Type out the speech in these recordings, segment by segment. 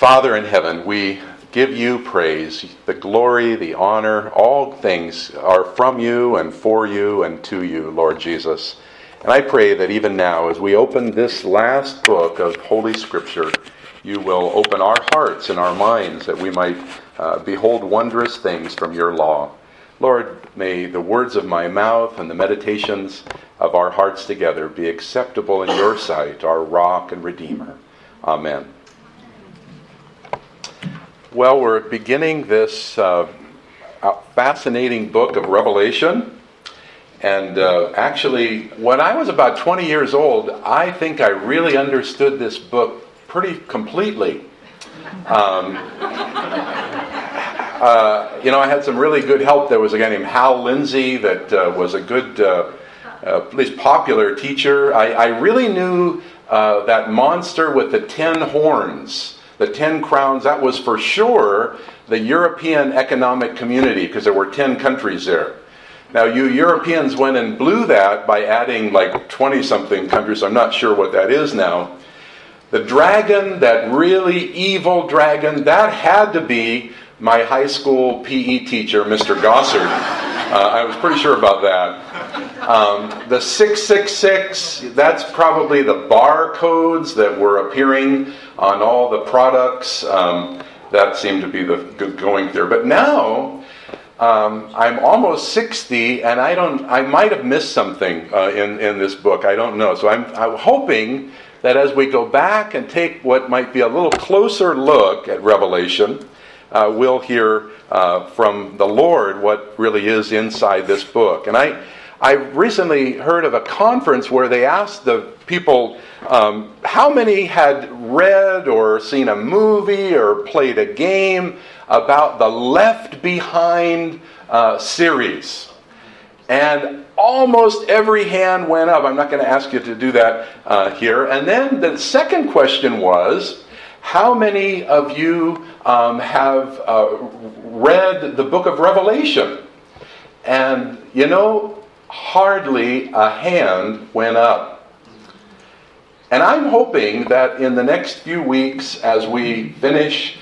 Father in heaven, we give you praise. The glory, the honor, all things are from you and for you and to you, Lord Jesus. And I pray that even now, as we open this last book of Holy Scripture, you will open our hearts and our minds that we might behold wondrous things from your law. Lord, may the words of my mouth and the meditations of our hearts together be acceptable in your sight, our rock and redeemer. Amen. Well, we're beginning this fascinating book of Revelation. And actually, when I was about 20 years old, I think I really understood this book pretty completely. I had some really good help. There was a guy named Hal Lindsey that was a good, at least popular teacher. I really knew that monster with the 10 horns. The 10 crowns, that was for sure the European Economic Community, because there were 10 countries there. Now, you Europeans went and blew that by adding like 20-something countries. I'm not sure what that is now. The dragon, that really evil dragon, that had to be my high school PE teacher, Mr. Gossard. I was pretty sure about that. The 666, that's probably the barcodes that were appearing on all the products. That seemed to be the going there. But now, I'm almost 60, and I might have missed something in this book. I don't know. So I'm hoping that as we go back and take what might be a little closer look at Revelation, we'll hear from the Lord what really is inside this book. And I recently heard of a conference where they asked the people how many had read or seen a movie or played a game about the Left Behind series. And almost every hand went up. I'm not going to ask you to do that here. And then the second question was, how many of you have read the book of Revelation? And, hardly a hand went up. And I'm hoping that in the next few weeks, as we finish,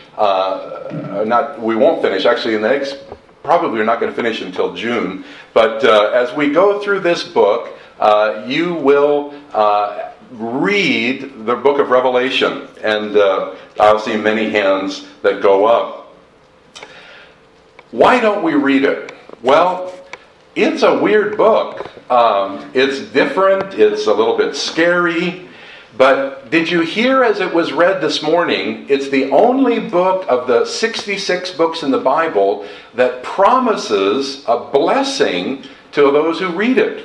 we won't finish, actually probably we're not going to finish until June, but as we go through this book, you will read the book of Revelation, and I'll see many hands that go up. Why don't we read it? Well, it's a weird book. It's different. It's a little bit scary. But did you hear as it was read this morning, it's the only book of the 66 books in the Bible that promises a blessing to those who read it.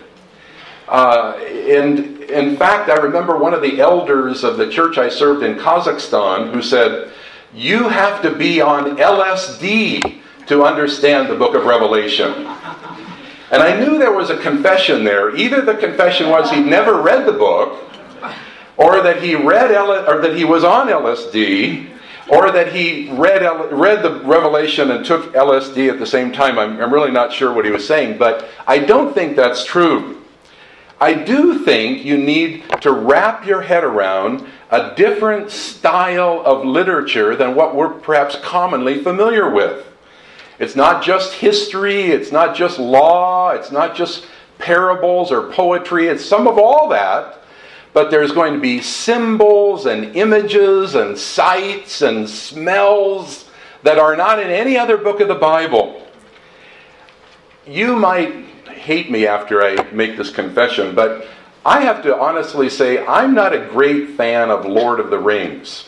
And in fact, I remember one of the elders of the church I served in Kazakhstan who said, you have to be on LSD to understand the book of Revelation. And I knew there was a confession there. Either the confession was he'd never read the book, or that he that he was on LSD, or that he read the Revelation and took LSD at the same time. I'm really not sure what he was saying, but I don't think that's true. I do think you need to wrap your head around a different style of literature than what we're perhaps commonly familiar with. It's not just history, it's not just law, it's not just parables or poetry, it's some of all that, but there's going to be symbols and images and sights and smells that are not in any other book of the Bible. You might hate me after I make this confession, but I have to honestly say I'm not a great fan of Lord of the Rings.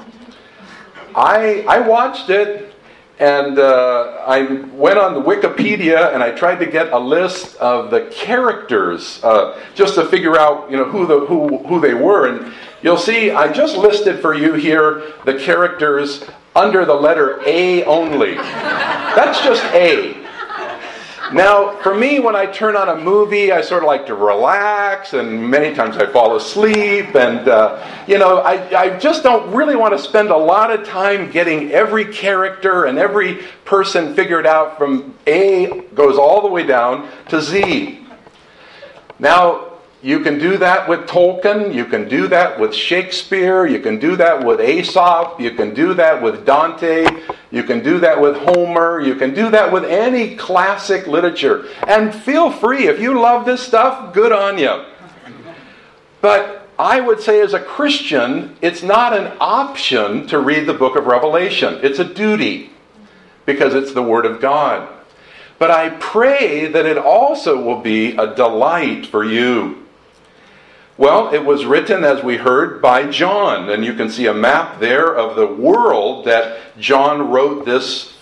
I watched it, and I went on the Wikipedia and I tried to get a list of the characters just to figure out who they were. And you'll see I just listed for you here the characters under the letter A only. That's just A. Now, for me, when I turn on a movie, I sort of like to relax, and many times I fall asleep, and, I just don't really want to spend a lot of time getting every character and every person figured out from A goes all the way down to Z. Now, You can do that with Tolkien, you can do that with Shakespeare, you can do that with Aesop, you can do that with Dante, you can do that with Homer, you can do that with any classic literature. And feel free, if you love this stuff, good on you. But I would say as a Christian, it's not an option to read the book of Revelation. It's a duty, because it's the Word of God. But I pray that it also will be a delight for you. Well, it was written, as we heard, by John. And you can see a map there of the world that John wrote this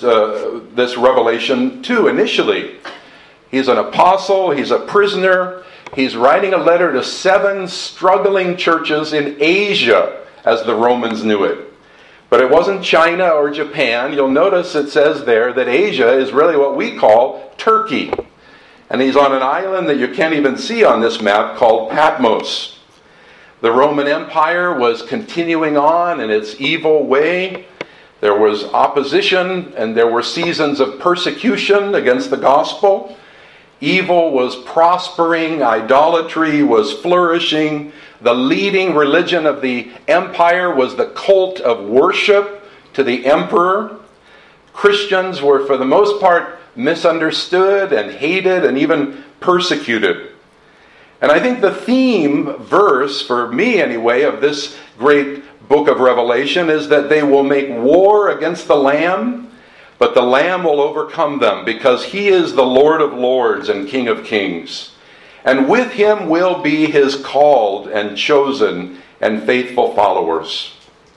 Revelation to initially. He's an apostle, he's a prisoner, he's writing a letter to 7 struggling churches in Asia, as the Romans knew it. But it wasn't China or Japan. You'll notice it says there that Asia is really what we call Turkey. And he's on an island that you can't even see on this map called Patmos. The Roman Empire was continuing on in its evil way. There was opposition and there were seasons of persecution against the gospel. Evil was prospering, idolatry was flourishing. The leading religion of the empire was the cult of worship to the emperor. Christians were, for the most part, misunderstood and hated and even persecuted. And I think the theme verse, for me anyway, of this great book of Revelation is that they will make war against the Lamb, but the Lamb will overcome them because He is the Lord of lords and King of kings. And with Him will be His called and chosen and faithful followers.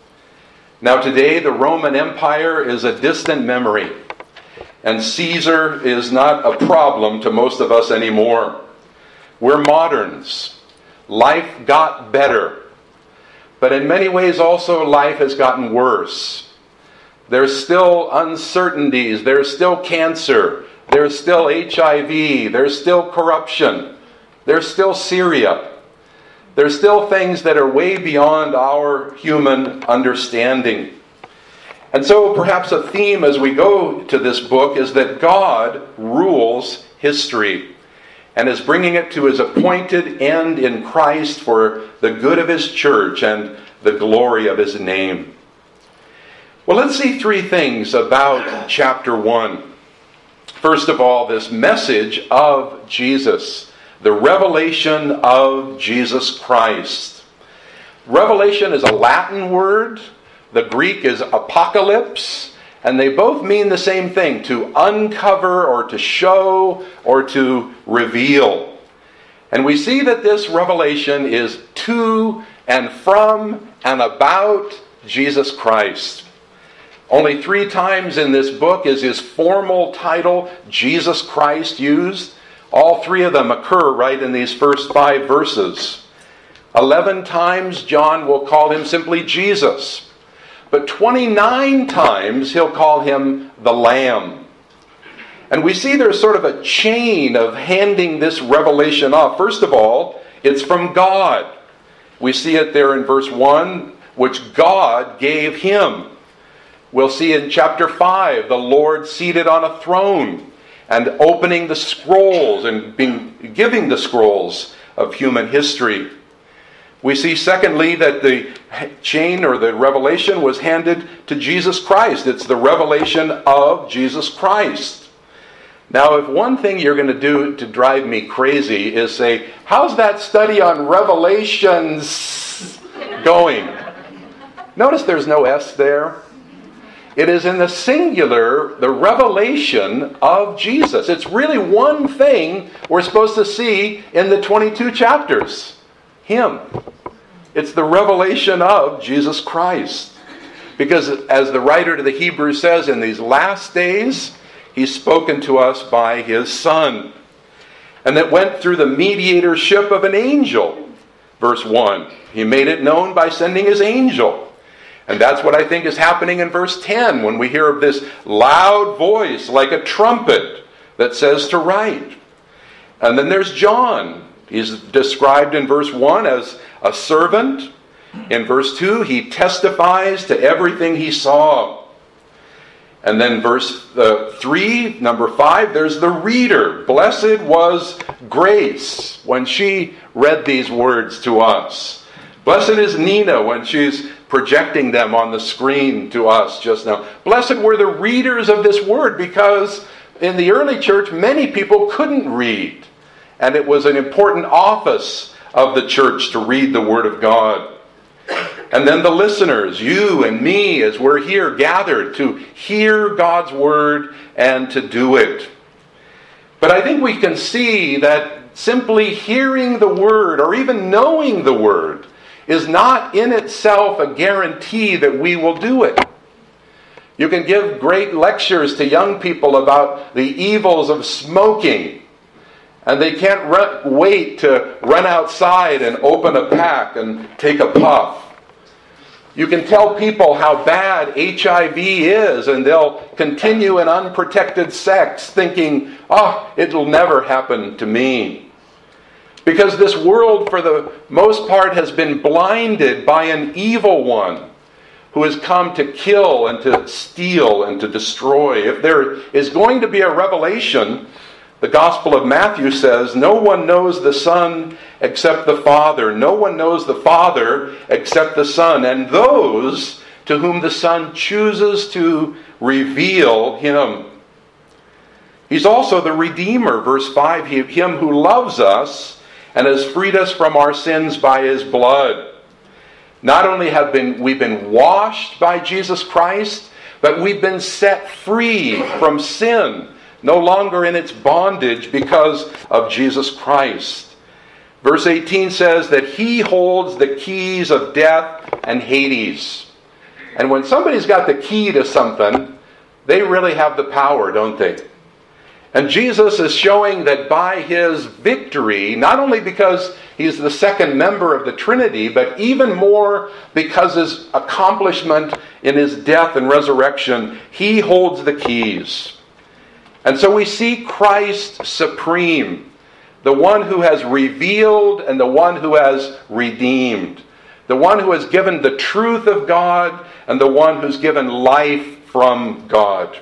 Now today the Roman Empire is a distant memory. And Caesar is not a problem to most of us anymore. We're moderns. Life got better. But in many ways also life has gotten worse. There's still uncertainties. There's still cancer. There's still HIV. There's still corruption. There's still Syria. There's still things that are way beyond our human understanding. And so perhaps a theme as we go to this book is that God rules history and is bringing it to His appointed end in Christ for the good of His church and the glory of His name. Well, let's see 3 things about chapter 1. First of all, this message of Jesus, the revelation of Jesus Christ. Revelation is a Latin word. The Greek is apocalypse, and they both mean the same thing, to uncover or to show or to reveal. And we see that this revelation is to and from and about Jesus Christ. Only 3 times in this book is His formal title, Jesus Christ, used. All 3 of them occur right in these first 5 verses. 11 times John will call Him simply Jesus. But 29 times he'll call Him the Lamb. And we see there's sort of a chain of handing this revelation off. First of all, it's from God. We see it there in verse 1, which God gave Him. We'll see in chapter 5, the Lord seated on a throne and opening the scrolls and giving the scrolls of human history. We see, secondly, that the chain or the revelation was handed to Jesus Christ. It's the revelation of Jesus Christ. Now, if one thing you're going to do to drive me crazy is say, how's that study on Revelations going? Notice there's no S there. It is in the singular, the revelation of Jesus. It's really one thing we're supposed to see in the 22 chapters. Him. It's the revelation of Jesus Christ. Because as the writer to the Hebrews says, in these last days, He's spoken to us by His Son. And that went through the mediatorship of an angel. Verse 1. He made it known by sending His angel. And that's what I think is happening in verse 10 when we hear of this loud voice like a trumpet that says to write. And then there's John. He's described in verse 1 as a servant. In verse 2, he testifies to everything he saw. And then verse 3, number 5, there's the reader. Blessed was Grace when she read these words to us. Blessed is Nina when she's projecting them on the screen to us just now. Blessed were the readers of this word, because in the early church, many people couldn't read. And it was an important office of the church to read the Word of God. And then the listeners, you and me, as we're here gathered to hear God's Word and to do it. But I think we can see that simply hearing the Word or even knowing the Word is not in itself a guarantee that we will do it. You can give great lectures to young people about the evils of smoking, and they can't wait to run outside and open a pack and take a puff. You can tell people how bad HIV is, and they'll continue in unprotected sex thinking, it'll never happen to me. Because this world, for the most part, has been blinded by an evil one who has come to kill and to steal and to destroy. If there is going to be a revelation, the Gospel of Matthew says, no one knows the Son except the Father. No one knows the Father except the Son, and those to whom the Son chooses to reveal Him. He's also the Redeemer, verse 5, Him who loves us and has freed us from our sins by His blood. Not only have we been washed by Jesus Christ, but we've been set free from sin, no longer in its bondage because of Jesus Christ. Verse 18 says that He holds the keys of death and Hades. And when somebody's got the key to something, they really have the power, don't they? And Jesus is showing that by His victory, not only because He's the second member of the Trinity, but even more because His accomplishment in His death and resurrection, He holds the keys. And so we see Christ supreme, the one who has revealed and the one who has redeemed, the one who has given the truth of God and the one who's given life from God.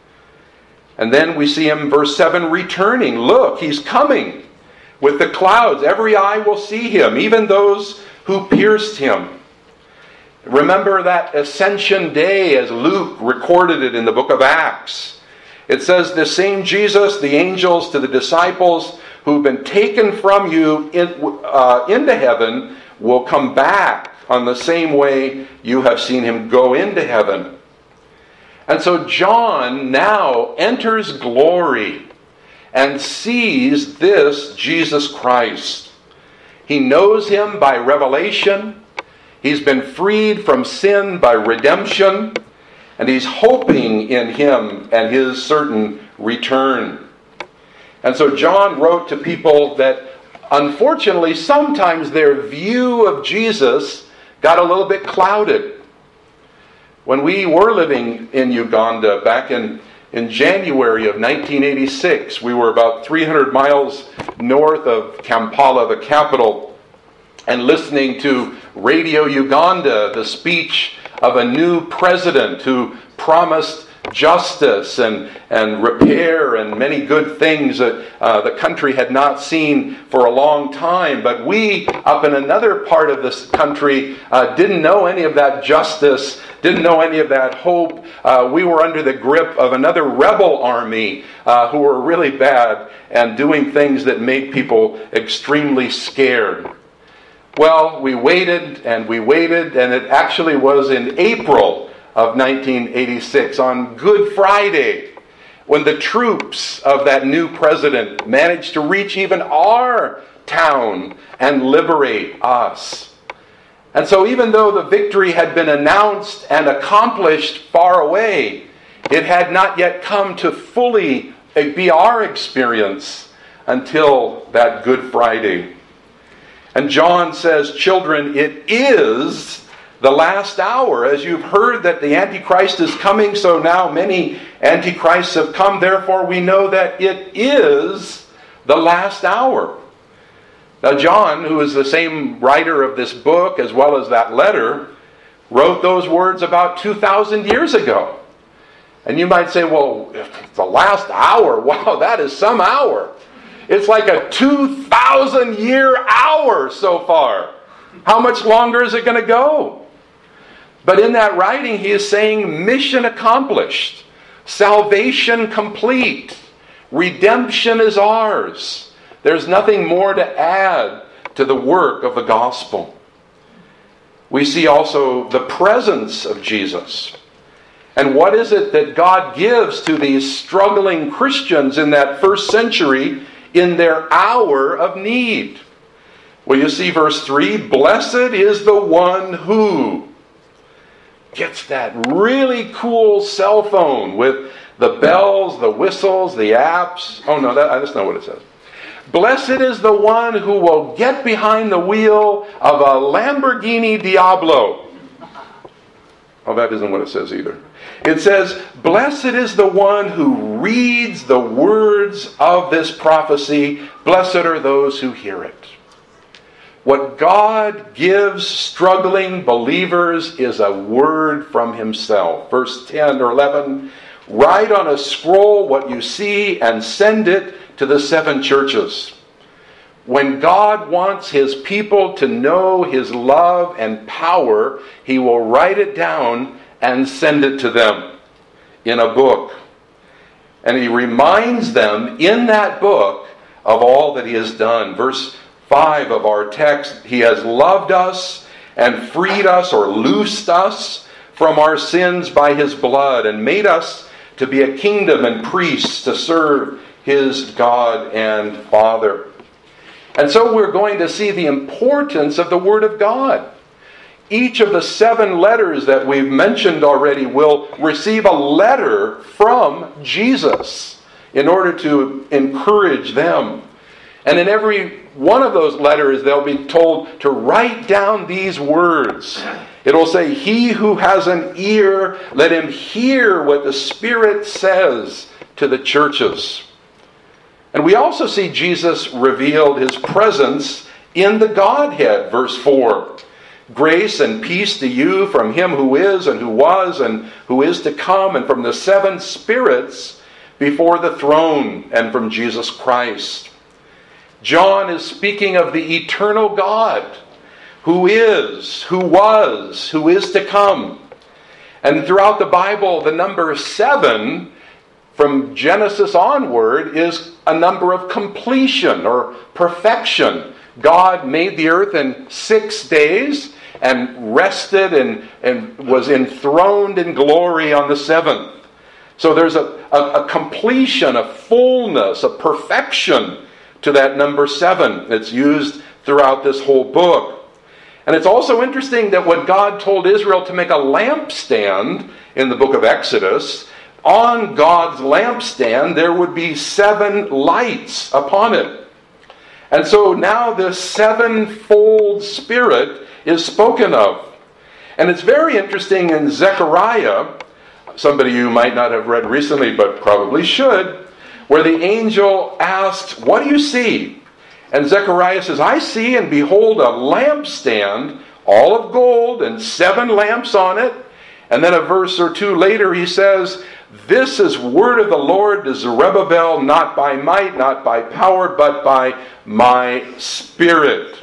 And then we see Him, verse 7, returning. Look, He's coming with the clouds. Every eye will see Him, even those who pierced Him. Remember that Ascension Day as Luke recorded it in the book of Acts. It says, the same Jesus, the angels to the disciples who've been taken from you into heaven will come back on the same way you have seen Him go into heaven. And so John now enters glory and sees this Jesus Christ. He knows Him by revelation. He's been freed from sin by redemption. And he's hoping in Him and His certain return. And so John wrote to people that, unfortunately, sometimes their view of Jesus got a little bit clouded. When we were living in Uganda back in January of 1986, we were about 300 miles north of Kampala, the capital, and listening to Radio Uganda, the speech of a new president who promised justice and repair and many good things that the country had not seen for a long time. But we, up in another part of this country, didn't know any of that justice, didn't know any of that hope. We were under the grip of another rebel army who were really bad and doing things that made people extremely scared. Well, we waited, and it actually was in April of 1986, on Good Friday, when the troops of that new president managed to reach even our town and liberate us. And so even though the victory had been announced and accomplished far away, it had not yet come to fully be our experience until that Good Friday. And John says, children, it is the last hour. As you've heard that the Antichrist is coming, so now many Antichrists have come. Therefore, we know that it is the last hour. Now, John, who is the same writer of this book as well as that letter, wrote those words about 2,000 years ago. And you might say, well, the last hour, wow, that is some hour. It's like a 2,000-year hour so far. How much longer is it going to go? But in that writing, he is saying mission accomplished. Salvation complete. Redemption is ours. There's nothing more to add to the work of the gospel. We see also the presence of Jesus. And what is it that God gives to these struggling Christians in that first century in their hour of need? Well, you see verse 3, blessed is the one who gets that really cool cell phone with the bells, the whistles, the apps. Oh no, that's not what it says. Blessed is the one who will get behind the wheel of a Lamborghini Diablo. Oh, that isn't what it says either. It says, blessed is the one who reads the words of this prophecy. Blessed are those who hear it. What God gives struggling believers is a word from himself. Verse 10 or 11, write on a scroll what you see and send it to the 7 churches. When God wants his people to know his love and power, he will write it down and send it to them in a book. And he reminds them in that book of all that he has done. Verse 5 of our text, he has loved us and freed us or loosed us from our sins by his blood and made us to be a kingdom and priests to serve his God and Father. And so we're going to see the importance of the Word of God. Each of the 7 letters that we've mentioned already will receive a letter from Jesus in order to encourage them. And in every one of those letters, they'll be told to write down these words. It'll say, he who has an ear, let him hear what the Spirit says to the churches. And we also see Jesus revealed his presence in the Godhead, verse 4. Grace and peace to you from him who is and who was and who is to come, and from the 7 spirits before the throne, and from Jesus Christ. John is speaking of the eternal God, who is, who was, who is to come. And throughout the Bible, the number 7, from Genesis onward, is a number of completion or perfection. God made the earth in 6 days and rested and was enthroned in glory on the 7th. So there's a completion, a fullness, a perfection to that number 7. It's used throughout this whole book. And it's also interesting that when God told Israel to make a lampstand in the book of Exodus, on God's lampstand there would be 7 lights upon it. And so now this 7-fold Spirit is spoken of. And it's very interesting in Zechariah, somebody you might not have read recently but probably should, where the angel asks, what do you see? And Zechariah says, I see and behold a lampstand, all of gold, and 7 lamps on it. And then a verse or 2 later he says, this is word of the Lord to Zerubbabel, not by might, not by power, but by my Spirit.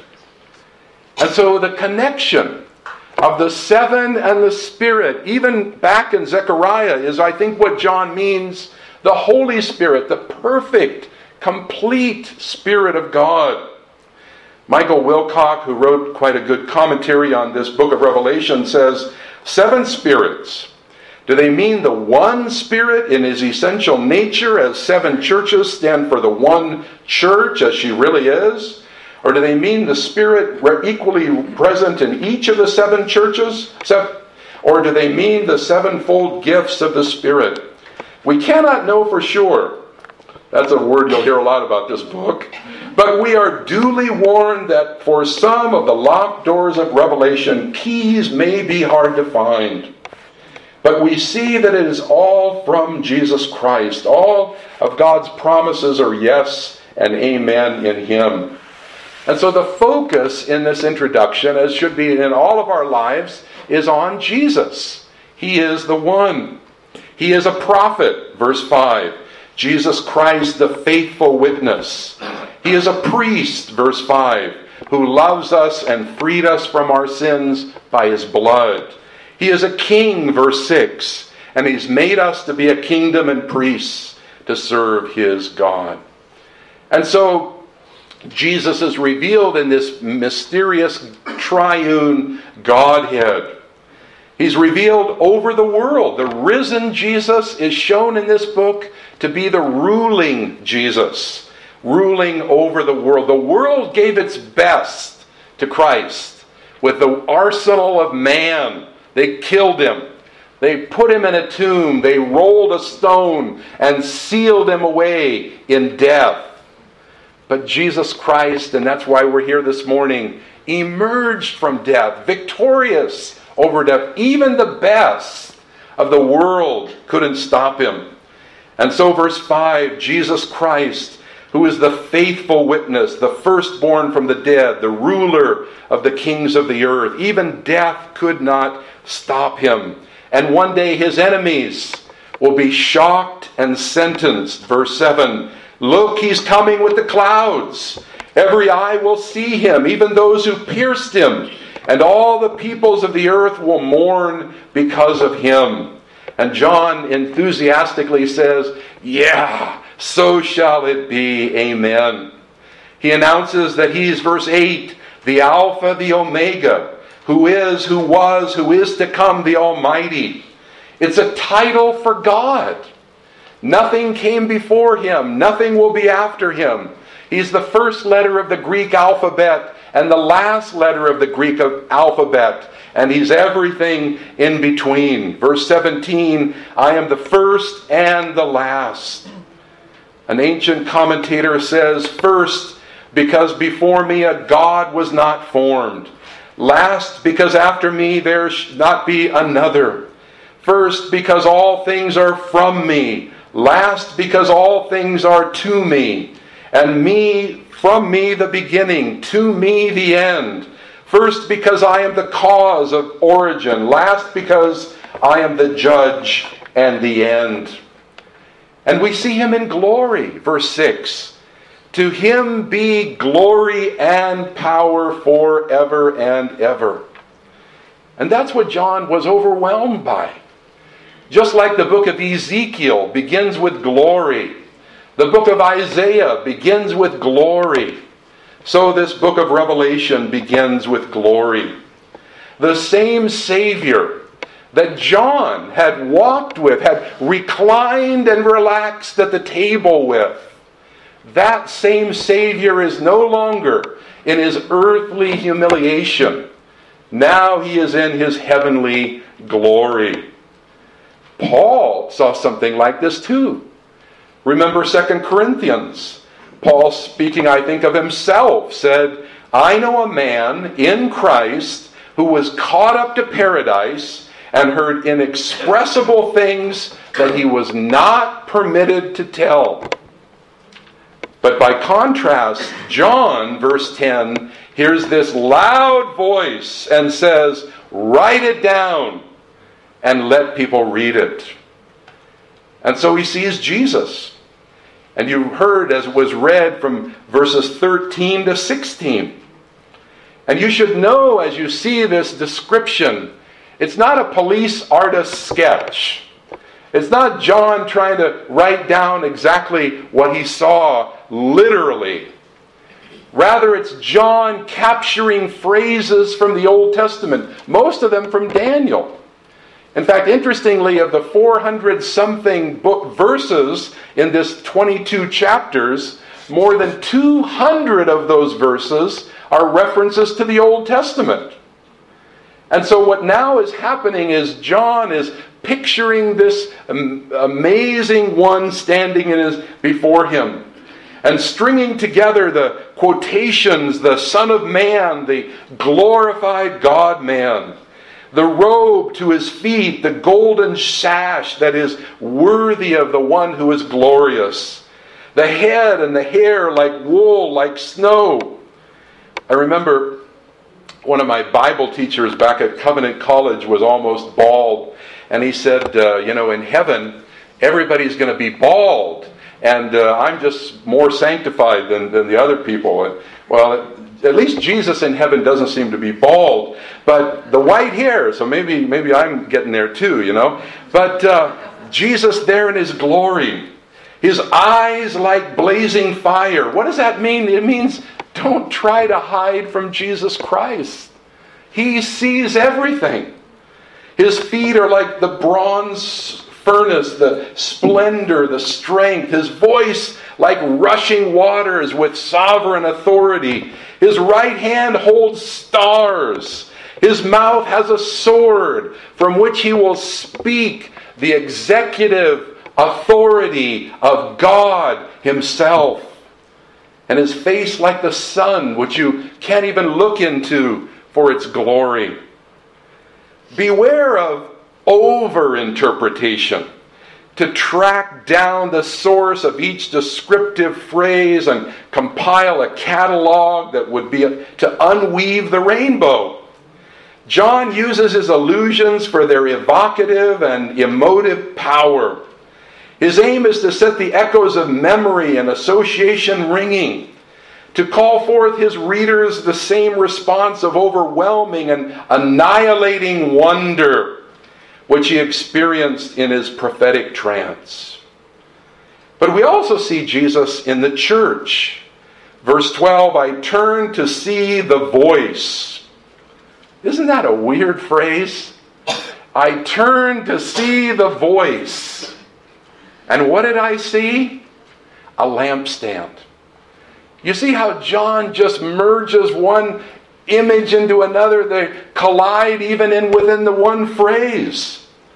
And so the connection of the 7 and the Spirit, even back in Zechariah, is I think what John means, the Holy Spirit, the perfect, complete Spirit of God. Michael Wilcock, who wrote quite a good commentary on this book of Revelation, says, 7 spirits. Do they mean the one Spirit in his essential nature, as 7 churches stand for the one church as she really is? Or do they mean the Spirit equally present in each of the 7 churches? Or do they mean the 7-fold gifts of the Spirit? We cannot know for sure. That's a word you'll hear a lot about this book. But we are duly warned that for some of the locked doors of Revelation, keys may be hard to find. But we see that it is all from Jesus Christ. All of God's promises are yes and amen in Him. And so the focus in this introduction, as should be in all of our lives, is on Jesus. He is the one. He is a prophet, verse 5. Jesus Christ, the faithful witness. He is a priest, verse 5, who loves us and freed us from our sins by his blood. He is a king, verse 6, and he's made us to be a kingdom and priests to serve his God. And so Jesus is revealed in this mysterious triune Godhead. He's revealed over the world. The risen Jesus is shown in this book to be the ruling Jesus, ruling over the world. The world gave its best to Christ with the arsenal of man. They killed him. They put him in a tomb. They rolled a stone and sealed him away in death. But Jesus Christ, and that's why we're here this morning, emerged from death, victorious over death. Even the best of the world couldn't stop him. And so verse 5, Jesus Christ, who is the faithful witness, the firstborn from the dead, the ruler of the kings of the earth. Even death could not stop him. And one day his enemies will be shocked and sentenced. Verse 7, look, he's coming with the clouds. Every eye will see him, even those who pierced him. And all the peoples of the earth will mourn because of him. And John enthusiastically says, yeah, so shall it be. Amen. He announces that he's, verse 8, the Alpha, the Omega, who is, who was, who is to come, the Almighty. It's a title for God. Nothing came before him. Nothing will be after him. He's the first letter of the Greek alphabet and the last letter of the Greek alphabet. And he's everything in between. Verse 17, I am the first and the last. An ancient commentator says, first, because before me a God was not formed. Last, because after me there should not be another. First, because all things are from me. Last, because all things are to me. And me, from me the beginning, to me the end. First, because I am the cause of origin. Last, because I am the judge and the end. And we see him in glory. Verse 6. To him be glory and power forever and ever. And that's what John was overwhelmed by. Just like the book of Ezekiel begins with glory, the book of Isaiah begins with glory, so this book of Revelation begins with glory. The same Savior that John had walked with, had reclined and relaxed at the table with, that same Savior is no longer in his earthly humiliation. Now he is in his heavenly glory. Paul saw something like this too. Remember 2 Corinthians. Paul, speaking, I think, of himself, said, I know a man in Christ who was caught up to paradise and heard inexpressible things that he was not permitted to tell. But by contrast, John, verse 10, hears this loud voice and says, write it down and let people read it. And so he sees Jesus. And you heard as it was read from verses 13 to 16. And you should know as you see this description, it's not a police artist sketch. It's not John trying to write down exactly what he saw literally. Rather, it's John capturing phrases from the Old Testament, most of them from Daniel. In fact, interestingly, of the 400-something book verses in this 22 chapters, more than 200 of those verses are references to the Old Testament. And so what now is happening is John is picturing this amazing one standing before him and stringing together the quotations, the Son of Man, the glorified God-man, the robe to his feet, the golden sash that is worthy of the one who is glorious, the head and the hair like wool, like snow. I remember one of my Bible teachers back at Covenant College was almost bald, and he said, in heaven, everybody's going to be bald, and I'm just more sanctified than the other people. And, well, at least Jesus in heaven doesn't seem to be bald, but the white hair, so maybe I'm getting there too, But Jesus there in his glory, his eyes like blazing fire. What does that mean? It means don't try to hide from Jesus Christ. He sees everything. His feet are like the bronze furnace, the splendor, the strength. His voice like rushing waters with sovereign authority. His right hand holds stars. His mouth has a sword from which he will speak the executive authority of God himself. And his face like the sun, which you can't even look into for its glory. Beware of over-interpretation, to track down the source of each descriptive phrase and compile a catalog that would be to unweave the rainbow. John uses his allusions for their evocative and emotive power. His aim is to set the echoes of memory and association ringing, to call forth his readers the same response of overwhelming and annihilating wonder which he experienced in his prophetic trance. But we also see Jesus in the church. Verse 12, I turned to see the voice. Isn't that a weird phrase? I turned to see the voice. And what did I see? A lampstand. You see how John just merges one image into another? They collide even within the one phrase.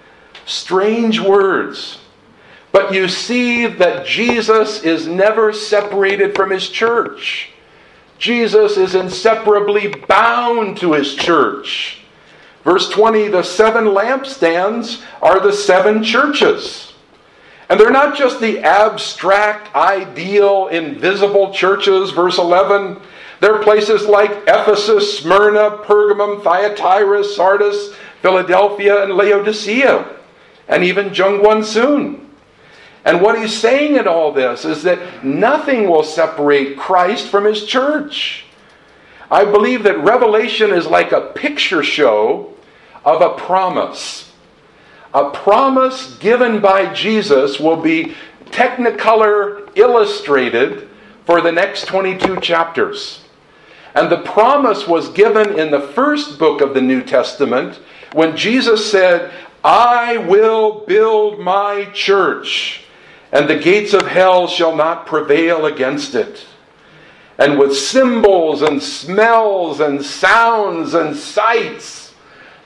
Strange words. But you see that Jesus is never separated from his church. Jesus is inseparably bound to his church. Verse 20, the 7 lampstands are the 7 churches. And they're not just the abstract, ideal, invisible churches. Verse 11, they're places like Ephesus, Smyrna, Pergamum, Thyatira, Sardis, Philadelphia, and Laodicea, and even Jungwon-soon. And what he's saying in all this is that nothing will separate Christ from his church. I believe that Revelation is like a picture show of a promise. A promise given by Jesus will be Technicolor illustrated for the next 22 chapters. And the promise was given in the first book of the New Testament when Jesus said, I will build my church, and the gates of hell shall not prevail against it. And with symbols and smells and sounds and sights,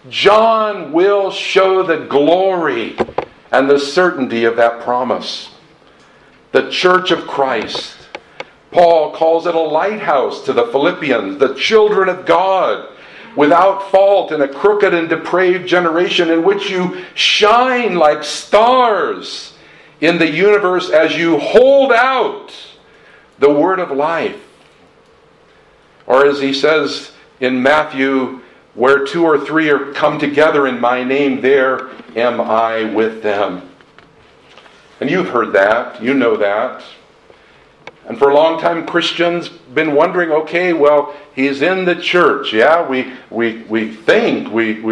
John will show the glory and the certainty of that promise. The church of Christ. Paul calls it a lighthouse to the Philippians, the children of God, without fault in a crooked and depraved generation, in which you shine like stars in the universe as you hold out the word of life. Or as he says in Matthew, where 2 or 3 are come together in my name, there am I with them. And you've heard that, you know that. And for a long time, Christians been wondering, okay, well, he's in the church. Yeah, we think,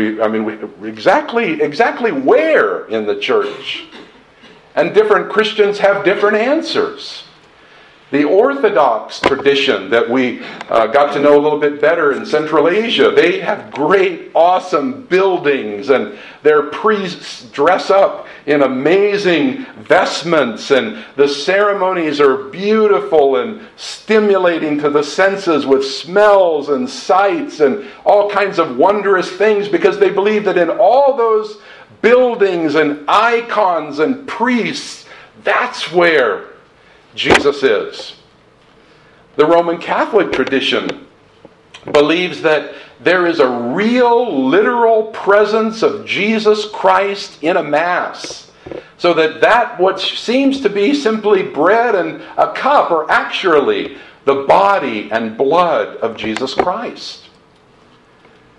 exactly where in the church? And different Christians have different answers. The Orthodox tradition that we got to know a little bit better in Central Asia, they have great, awesome buildings, and their priests dress up in amazing vestments, and the ceremonies are beautiful and stimulating to the senses with smells and sights and all kinds of wondrous things, because they believe that in all those buildings and icons and priests, that's where Jesus is. The Roman Catholic tradition believes that there is a real, literal presence of Jesus Christ in a Mass. So that which seems to be simply bread and a cup are actually the body and blood of Jesus Christ.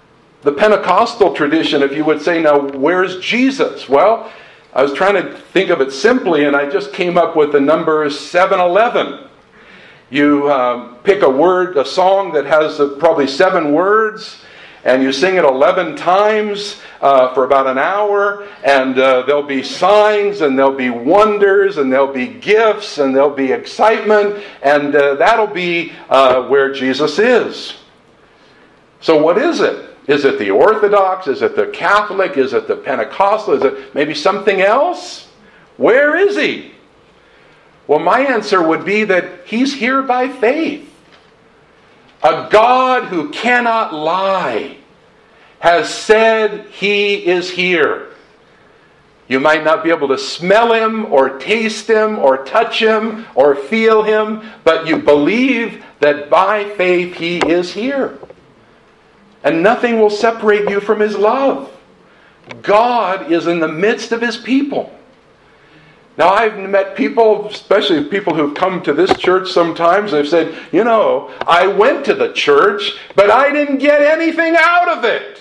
The Pentecostal tradition, if you would say, now, where's Jesus? Well, I was trying to think of it simply, and I just came up with the number 711. You pick a song that has probably 7 words, and you sing it 11 times for about an hour, and there'll be signs, and there'll be wonders, and there'll be gifts, and there'll be excitement, and that'll be where Jesus is. So what is it? Is it the Orthodox? Is it the Catholic? Is it the Pentecostal? Is it maybe something else? Where is He? Well, my answer would be that He's here by faith. A God who cannot lie has said He is here. You might not be able to smell Him or taste Him or touch Him or feel Him, but you believe that by faith He is here. And nothing will separate you from His love. God is in the midst of His people. Now, I've met people, especially people who've come to this church sometimes, they've said, I went to the church, but I didn't get anything out of it.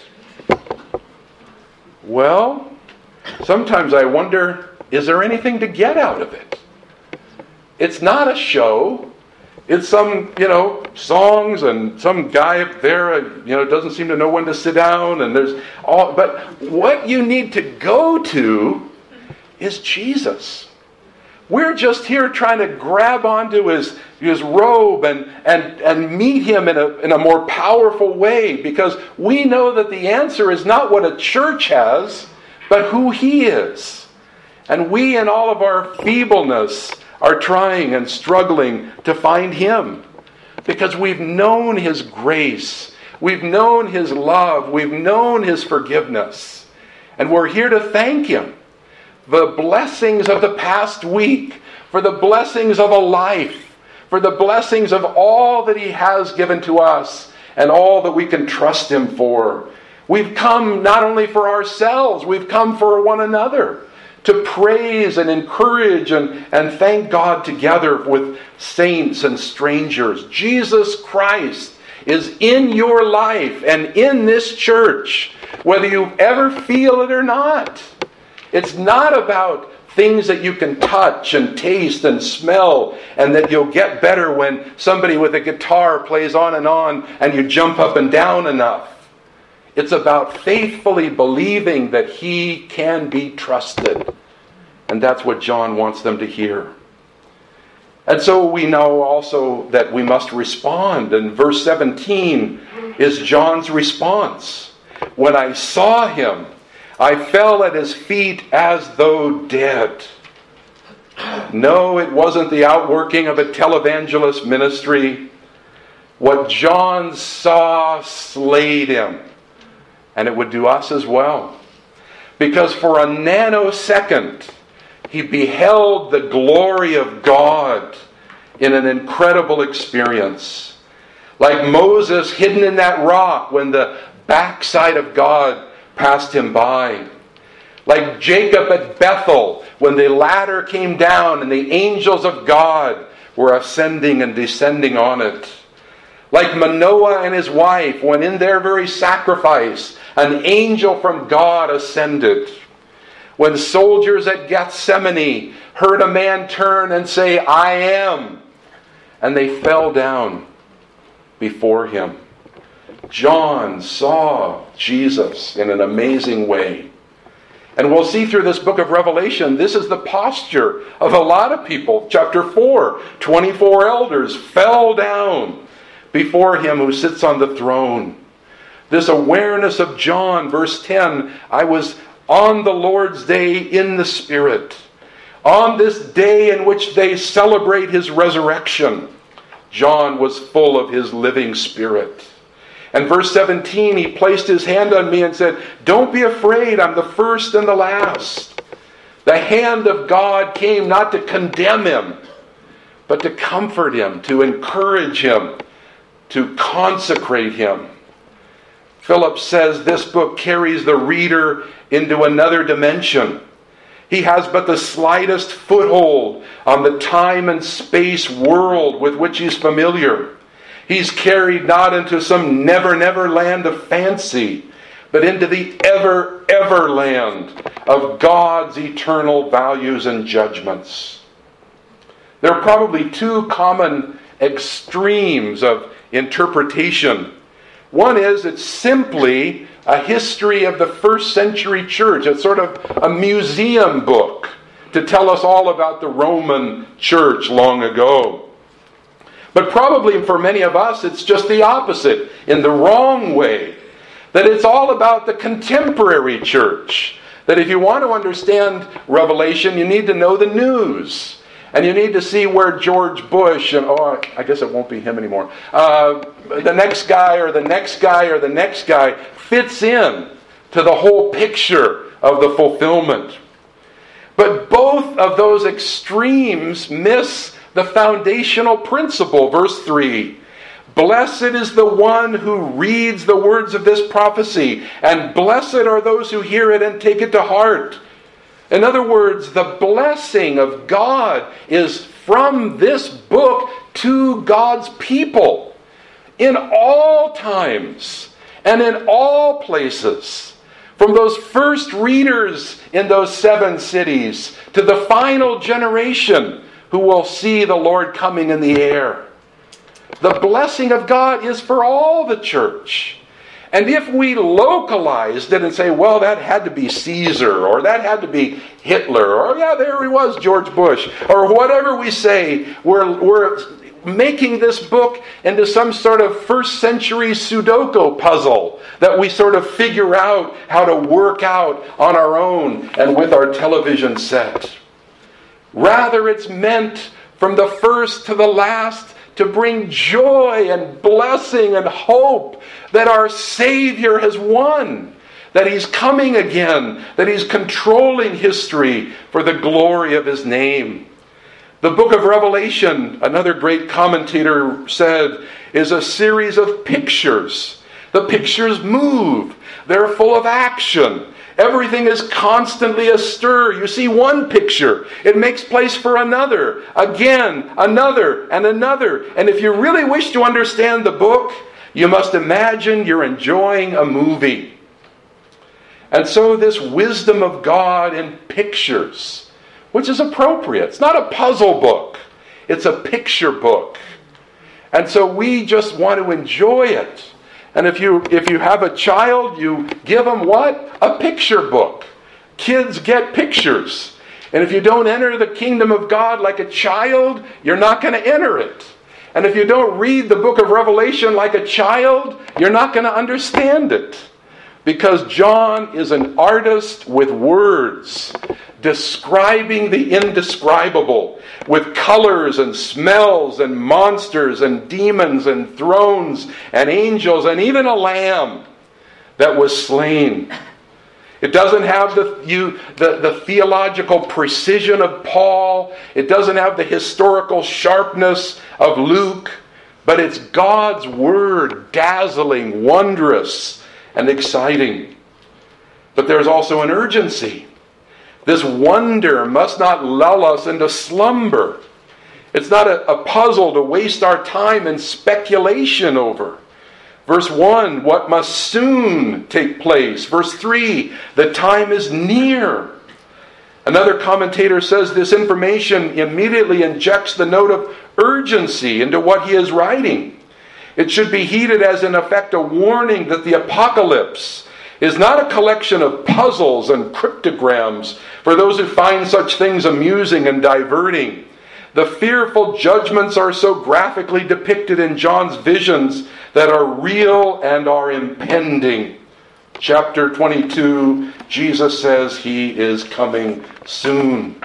Well, sometimes I wonder, is there anything to get out of it? It's not a show. It's some, songs and some guy up there, doesn't seem to know when to sit down, and there's all. But what you need to go to is Jesus. We're just here trying to grab onto his robe and meet Him in a more powerful way, because we know that the answer is not what a church has, but who He is. And we, in all of our feebleness, are trying and struggling to find Him, because we've known His grace, we've known His love, we've known His forgiveness, and we're here to thank Him. The blessings of the past week, for the blessings of a life, for the blessings of all that He has given to us, and all that we can trust Him for. We've come not only for ourselves, we've come for one another, to praise and encourage and thank God together with saints and strangers. Jesus Christ is in your life and in this church, whether you ever feel it or not. It's not about things that you can touch and taste and smell, and that you'll get better when somebody with a guitar plays on and you jump up and down enough. It's about faithfully believing that He can be trusted. And that's what John wants them to hear. And so we know also that we must respond. And verse 17 is John's response. When I saw Him, I fell at His feet as though dead. No, it wasn't the outworking of a televangelist ministry. What John saw slayed him. And it would do us as well. Because for a nanosecond, he beheld the glory of God in an incredible experience. Like Moses hidden in that rock when the backside of God passed him by. Like Jacob at Bethel when the ladder came down and the angels of God were ascending and descending on it. Like Manoah and his wife when in their very sacrifice an angel from God ascended. When soldiers at Gethsemane heard a man turn and say, I am, and they fell down before him. John saw Jesus in an amazing way. And we'll see through this book of Revelation, this is the posture of a lot of people. Chapter 4, 24 elders fell down before him who sits on the throne. This awareness of John, verse 10, I was on the Lord's day in the Spirit. On this day in which they celebrate His resurrection, John was full of His living Spirit. And verse 17, he placed his hand on me and said, don't be afraid, I'm the first and the last. The hand of God came not to condemn him, but to comfort him, to encourage him, to consecrate him. Philip says this book carries the reader into another dimension. He has but the slightest foothold on the time and space world with which he's familiar. He's carried not into some never land of fancy, but into the ever land of God's eternal values and judgments. There are probably two common extremes of interpretation. One is it's simply a history of the first century church. It's sort of a museum book to tell us all about the Roman church long ago. But probably for many of us, it's just the opposite, in the wrong way. That it's all about the contemporary church. That if you want to understand Revelation, you need to know the news. And you need to see where George Bush, and I guess it won't be him anymore, the next guy or the next guy or the next guy fits in to the whole picture of the fulfillment. But both of those extremes miss the foundational principle. Verse 3, "Blessed is the one who reads the words of this prophecy, and blessed are those who hear it and take it to heart." In other words, the blessing of God is from this book to God's people in all times and in all places. From those first readers in those 7 cities to the final generation who will see the Lord coming in the air. The blessing of God is for all the church. And if we localized it and say, well, that had to be Caesar, or that had to be Hitler, or yeah, there he was, George Bush, or whatever we say, we're making this book into some sort of first century Sudoku puzzle that we sort of figure out how to work out on our own and with our television set. Rather, it's meant from the first to the last to bring joy and blessing and hope that our Savior has won, that He's coming again, that He's controlling history for the glory of His name. The book of Revelation, another great commentator said, is a series of pictures. The pictures move. They're full of action. Everything is constantly astir. You see one picture, it makes place for another, again, another, and another. And if you really wish to understand the book, you must imagine you're enjoying a movie. And so this wisdom of God in pictures, which is appropriate. It's not a puzzle book. It's a picture book. And so we just want to enjoy it. And if you have a child, you give them what? A picture book. Kids get pictures. And if you don't enter the kingdom of God like a child, you're not going to enter it. And if you don't read the book of Revelation like a child, you're not going to understand it. Because John is an artist with words, describing the indescribable, with colors and smells and monsters and demons and thrones and angels and even a lamb that was slain. It doesn't have the theological precision of Paul. It doesn't have the historical sharpness of Luke. But it's God's word, dazzling, wondrous, and exciting. But there's also an urgency. This wonder must not lull us into slumber. It's not a puzzle to waste our time in speculation over. Verse 1, what must soon take place. Verse 3, the time is near. Another commentator says this information immediately injects the note of urgency into what he is writing. It should be heeded as, in effect, a warning that the apocalypse is not a collection of puzzles and cryptograms for those who find such things amusing and diverting. The fearful judgments are so graphically depicted in John's visions that are real and are impending. Chapter 22, Jesus says He is coming soon.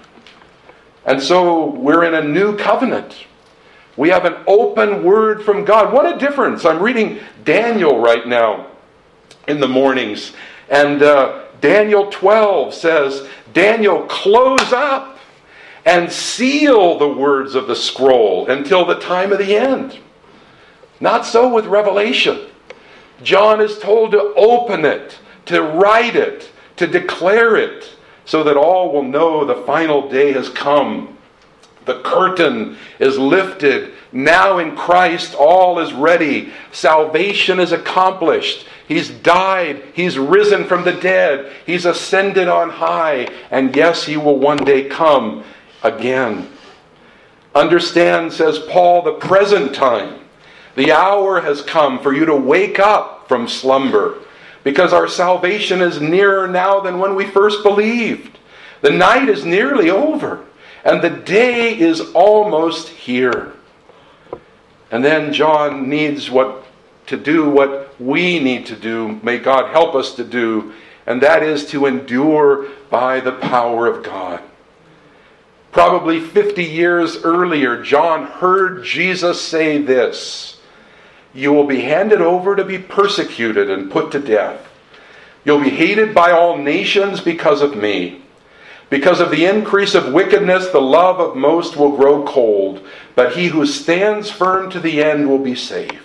And so we're in a new covenant. We have an open word from God. What a difference. I'm reading Daniel right now in the mornings. And Daniel 12 says, Daniel, close up and seal the words of the scroll until the time of the end. Not so with Revelation. John is told to open it, to write it, to declare it, so that all will know the final day has come. The curtain is lifted. Now in Christ all is ready. Salvation is accomplished. He's died. He's risen from the dead. He's ascended on high. And yes, he will one day come again. Understand, says Paul, the present time. The hour has come for you to wake up from slumber, because our salvation is nearer now than when we first believed. The night is nearly over, and the day is almost here. And then John needs to do what we need to do. May God help us to do, and that is to endure by the power of God. Probably 50 years earlier, John heard Jesus say this: "You will be handed over to be persecuted and put to death. You'll be hated by all nations because of me. Because of the increase of wickedness, the love of most will grow cold, but he who stands firm to the end will be saved."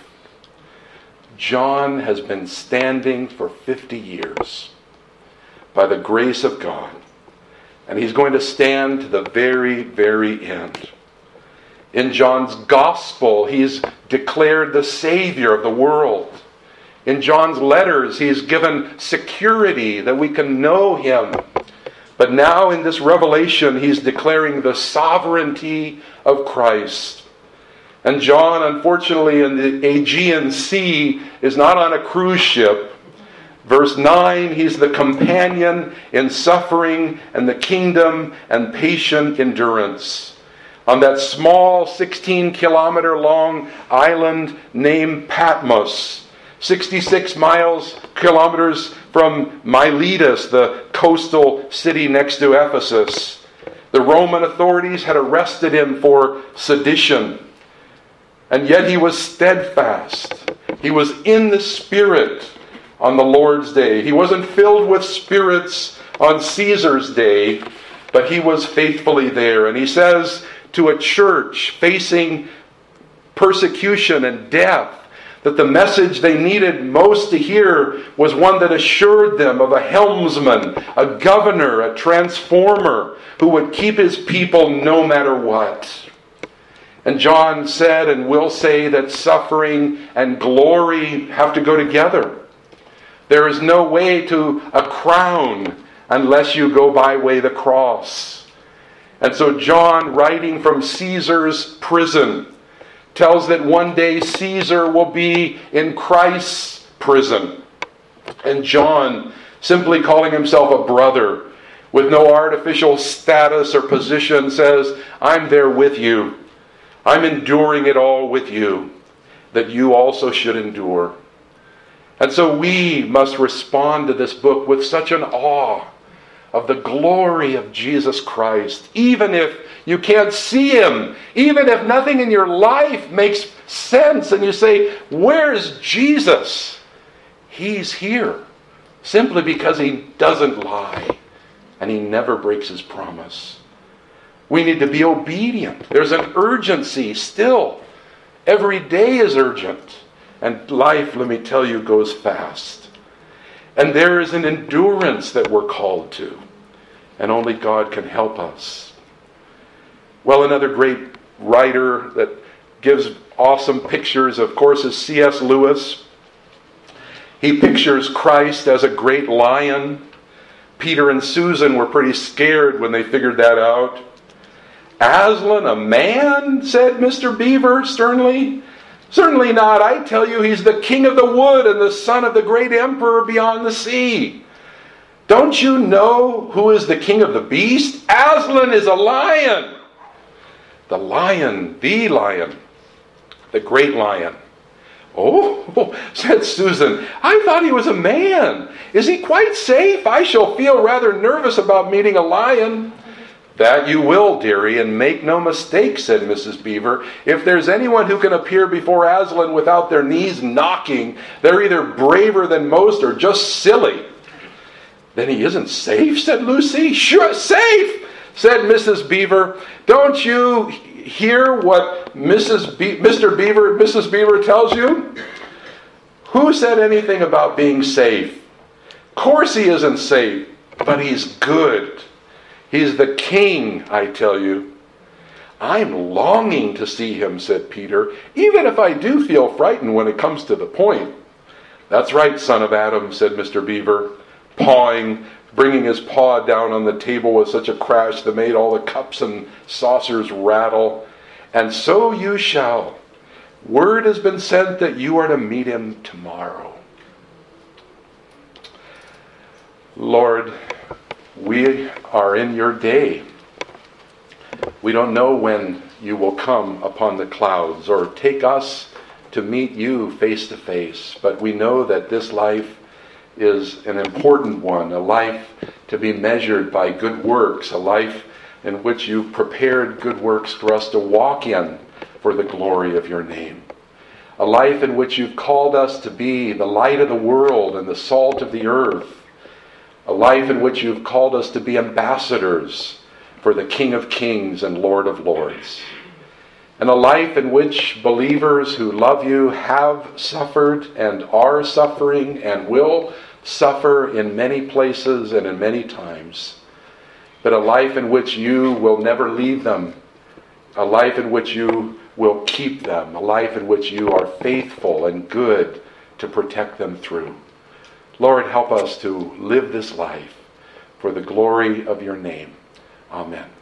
John has been standing for 50 years by the grace of God. And he's going to stand to the very, very end. In John's gospel, he's declared the Savior of the world. In John's letters, he's given security that we can know him. But now in this revelation, he's declaring the sovereignty of Christ. And John, unfortunately, in the Aegean Sea, is not on a cruise ship. Verse 9, he's the companion in suffering and the kingdom and patient endurance. On that small 16-kilometer long island named Patmos, 66 kilometers from Miletus, the coastal city next to Ephesus. The Roman authorities had arrested him for sedition. And yet he was steadfast. He was in the Spirit on the Lord's day. He wasn't filled with spirits on Caesar's day, but he was faithfully there. And he says to a church facing persecution and death that the message they needed most to hear was one that assured them of a helmsman, a governor, a transformer who would keep his people no matter what. And John said and will say that suffering and glory have to go together. There is no way to a crown unless you go by way of the cross. And so John, writing from Caesar's prison, tells that one day Caesar will be in Christ's prison. And John, simply calling himself a brother, with no artificial status or position, says, "I'm there with you. I'm enduring it all with you, that you also should endure." And so we must respond to this book with such an awe of the glory of Jesus Christ. Even if you can't see him, even if nothing in your life makes sense and you say, "Where's Jesus?" He's here, simply because he doesn't lie and he never breaks his promise. We need to be obedient. There's an urgency still. Every day is urgent. And life, let me tell you, goes fast. And there is an endurance that we're called to. And only God can help us. Well, another great writer that gives awesome pictures, of course, is C.S. Lewis. He pictures Christ as a great lion. Peter and Susan were pretty scared when they figured that out. "Aslan, a man?" said Mr. Beaver sternly. "Certainly not. I tell you, he's the king of the wood and the son of the great emperor beyond the sea. Don't you know who is the king of the beast? Aslan is a lion." The lion, the great lion. "Oh," said Susan, "I thought he was a man. Is he quite safe? I shall feel rather nervous about meeting a lion." "That you will, dearie, and make no mistake," said Mrs. Beaver. "If there's anyone who can appear before Aslan without their knees knocking, they're either braver than most or just silly." "Then he isn't safe?" said Lucy. "Sure, safe," said Mrs. Beaver. "Don't you hear what Mrs. Beaver tells you? Who said anything about being safe? Of course he isn't safe, but he's good. He's the king, I tell you." "I'm longing to see him," said Peter, "even if I do feel frightened when it comes to the point." "That's right, son of Adam," said Mr. Beaver, bringing his paw down on the table with such a crash that made all the cups and saucers rattle. "And so you shall. Word has been sent that you are to meet him tomorrow." Lord, we are in your day. We don't know when you will come upon the clouds or take us to meet you face to face, but we know that this life is an important one, a life to be measured by good works, a life in which you've prepared good works for us to walk in for the glory of your name. A life in which you've called us to be the light of the world and the salt of the earth. A life in which you've called us to be ambassadors for the King of Kings and Lord of Lords. And a life in which believers who love you have suffered and are suffering and will suffer in many places and in many times. But a life in which you will never leave them. A life in which you will keep them. A life in which you are faithful and good to protect them through. Lord, help us to live this life for the glory of your name. Amen.